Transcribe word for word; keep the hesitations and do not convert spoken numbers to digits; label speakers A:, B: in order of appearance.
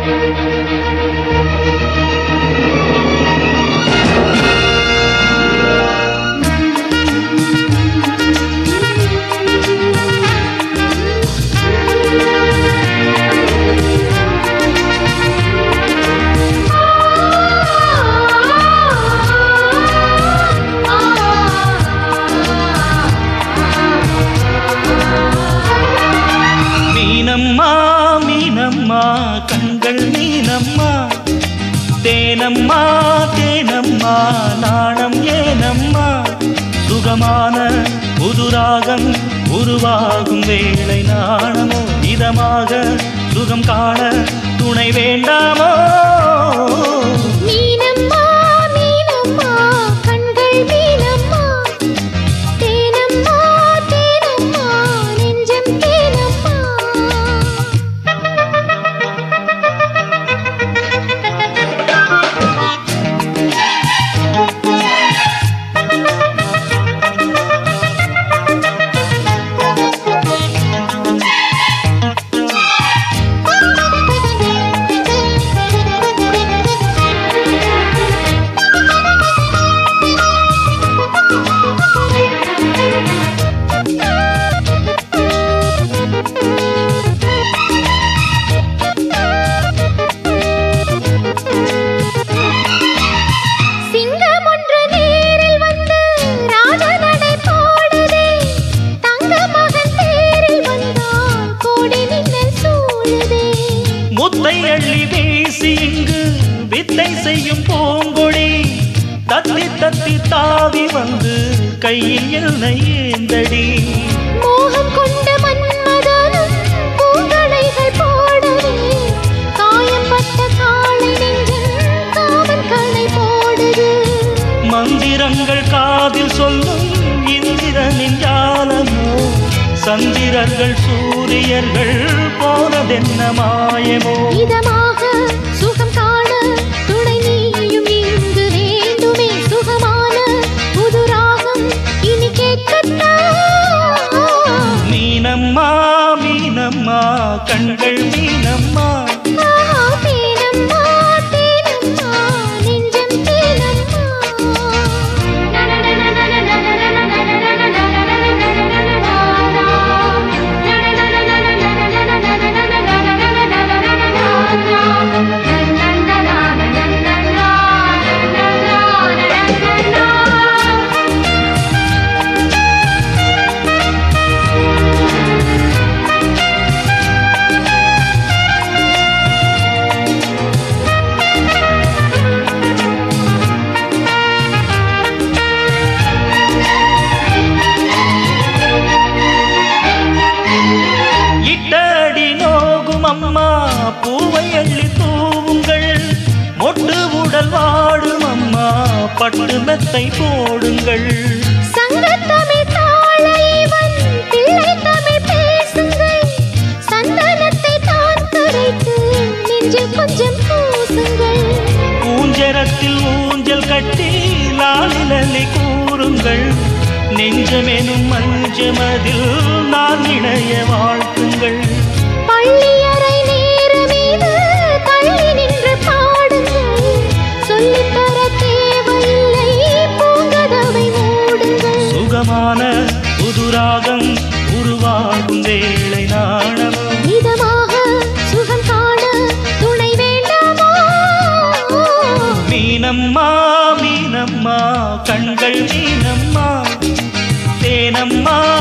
A: மீனம்மா மீனம்மா கண்கள் மீனம்மா, தேனம்மா தேனம்மா நாணம் ஏனம்மா, சுகமான புதுராகம் உருவாகும் வேளை நாணமோ, இதமாக சுகம் காண துணை வேண்டாமோ.
B: மீனம்மா மீனம்மா கண்கள் மீனம்மா, தேனம்மா தேனம்மா நெஞ்சம் தேனம்மா.
A: முத்தை அள்ளி வீசி இங்கு வித்தை செய்யும் பூங்கொடி, தத்தி தத்தி தாவி வந்து கையில் என்னை ஏந்தடி.
B: மோகம் கொண்ட மன்மதனும் பூங்களைகள் போடவே, காயம்பட்ட காளை நெஞ்சில் காமன் களை போடுது.
A: மந்திரங்கள் காதில் சொல்லும் இந்திரனின் ஜாலமோ, சந்திரர்கள் சூரியர்கள் போனதென்ன மாயமோ.
B: இதமாக சுகம் காண துணை நீயும் இங்கு வேண்டுமே, சுகமான புதுராகம் இனி கேட்கத்தான்.
A: மீனம்மா மீனம்மா கண்கள் மீனம்மா,
B: தேனம்மா தேனம்மா நெஞ்சம் தேனம்மா.
A: இட்டடி நோகும் அம்மா பூவை அள்ளி தூவுங்கள், மொட்டு உடல் வாடும் அம்மா பட்டு மெத்தை போடுங்கள்.
B: சங்கத்தமிழ் தாளைவன் பிள்ளை தமிழ் பேசுங்கள், சந்தனத்தை தான் கரைத்து நெஞ்சில் கொஞ்சம் பூசுங்கள்.
A: ஊஞ்சரத்தில் ஊஞ்சல் கட்டி லாலிலி கூறுங்கள், நெஞ்சமெனும் மஞ்சமதில் நான் இணைய வாழ்த்துங்கள்.
B: பள்ளியறை நேர மீது தள்ளி நின்று பாடுங்கள், சொல்லித்தர தேவையில்லை பூங்கதவை மூடுங்கள்.
A: சுகமான புதுராகம் உருவாகும் வேளை நாணமோ,
B: இதமாக சுகம் காண துணை வேண்டாமோ.
A: மீனம்மா மீனம்மா கண்கள் மீனம்மா, தேனம்மா